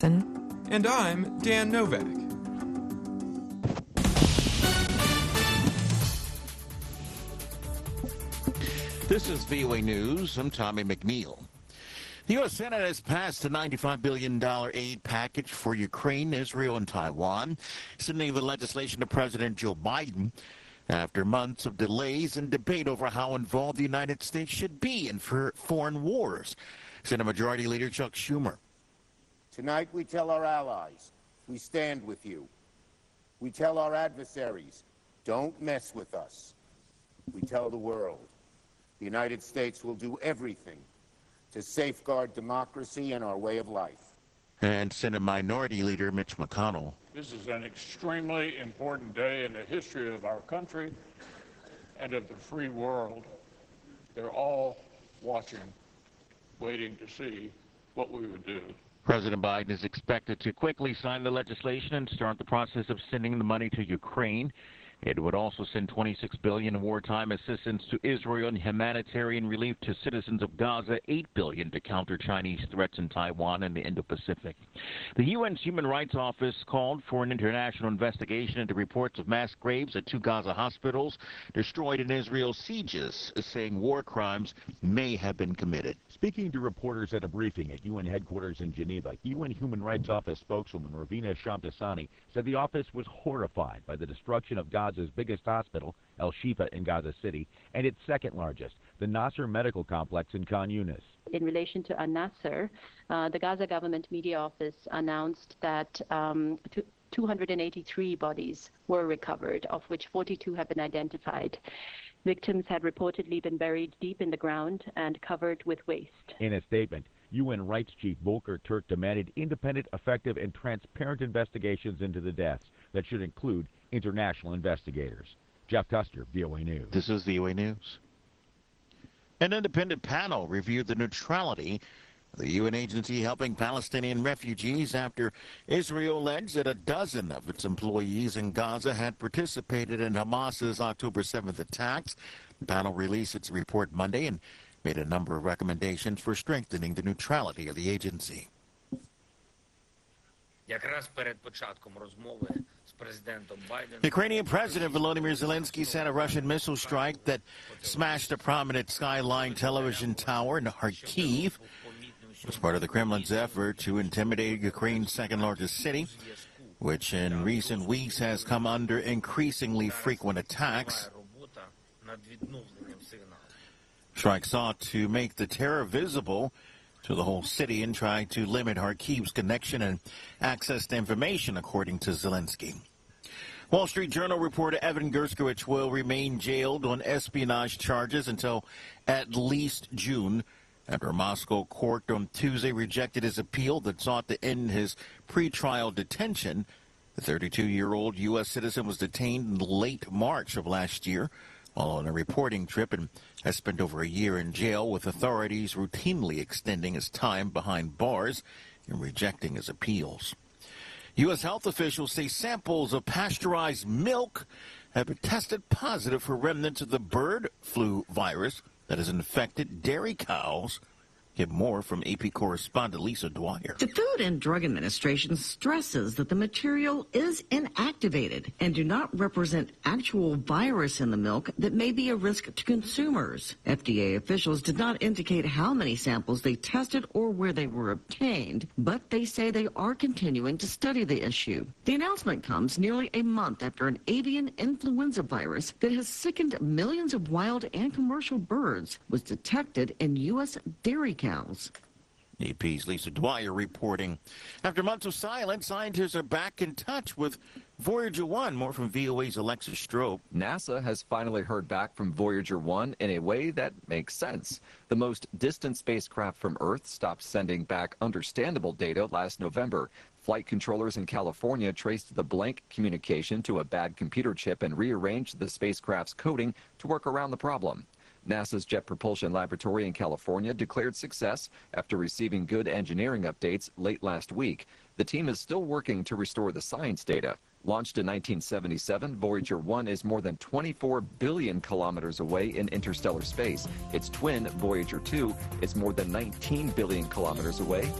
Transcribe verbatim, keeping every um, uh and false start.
And I'm Dan Novak. This is V O A News. I'm Tommy McNeil. The U S Senate has passed a ninety-five billion dollars aid package for Ukraine, Israel, and Taiwan, sending the legislation to President Joe Biden after months of delays and debate over how involved the United States should be in for foreign wars. Senate Majority Leader Chuck Schumer. Tonight we tell our allies, we stand with you. We tell our adversaries, don't mess with us. We tell the world, the United States will do everything to safeguard democracy and our way of life. And Senate Minority Leader Mitch McConnell. This is an extremely important day in the history of our country and of the free world. They're all watching, waiting to see what we would do. President Biden is expected to quickly sign the legislation and start the process of sending the money to Ukraine. It would also send twenty-six billion dollars in wartime assistance to Israel and humanitarian relief to citizens of Gaza, eight billion dollars to counter Chinese threats in Taiwan and the Indo-Pacific. The U N's Human Rights Office called for an international investigation into reports of mass graves at two Gaza hospitals destroyed in Israel's sieges, saying war crimes may have been committed. Speaking to reporters at a briefing at U N headquarters in Geneva, U N Human Rights Office spokeswoman Ravina Shamdasani said the office was horrified by the destruction of Gaza's biggest hospital, El Shifa in Gaza City, and its second largest, the Nasser Medical Complex in Khan Yunis. In relation to Al-Nasser, uh, the Gaza government media office announced that um, two hundred eighty-three bodies were recovered, of which forty-two have been identified. Victims had reportedly been buried deep in the ground and covered with waste. In a statement, U N Rights Chief Volker Turk demanded independent, effective, and transparent investigations into the deaths that should include international investigators. Jeff Custer, V O A News. This is V O A News. An independent panel reviewed the neutrality of the U N agency helping Palestinian refugees after Israel alleged that a dozen of its employees in Gaza had participated in Hamas's October seventh attacks. The panel released its report Monday and made a number of recommendations for strengthening the neutrality of the agency. Ukrainian President Volodymyr Zelensky said a Russian missile strike that smashed a prominent Skyline television tower in Kharkiv was part of the Kremlin's effort to intimidate Ukraine's second-largest city, which in recent weeks has come under increasingly frequent attacks. Strike sought to make the terror visible to the whole city and try to limit Kharkiv's connection and access to information, according to Zelensky. Wall Street Journal reporter Evan Gershkovich will remain jailed on espionage charges until at least June, after a Moscow court on Tuesday rejected his appeal that sought to end his pretrial detention. The thirty-two-year-old U S citizen was detained in late March of last year while on a reporting trip and has spent over a year in jail, with authorities routinely extending his time behind bars and rejecting his appeals. U S health officials say samples of pasteurized milk have been tested positive for remnants of the bird flu virus that has infected dairy cows. Get more from A P correspondent Lisa Dwyer. The Food and Drug Administration stresses that the material is inactivated and do not represent actual virus in the milk that may be a risk to consumers. F D A officials did not indicate how many samples they tested or where they were obtained, but they say they are continuing to study the issue. The announcement comes nearly a month after an avian influenza virus that has sickened millions of wild and commercial birds was detected in U S dairy cows. A P's Lisa Dwyer reporting. After months of silence, scientists are back in touch with Voyager one. More from V O A's Alexis Strobe. NASA has finally heard back from Voyager one in a way that makes sense. The most distant spacecraft from Earth stopped sending back understandable data last November. Flight controllers in California traced the blank communication to a bad computer chip and rearranged the spacecraft's coding to work around the problem. NASA's Jet Propulsion Laboratory in California declared success after receiving good engineering updates late last week. The team is still working to restore the science data. Launched in nineteen seventy-seven, Voyager one is more than twenty-four billion kilometers away in interstellar space. Its twin, Voyager two, is more than nineteen billion kilometers away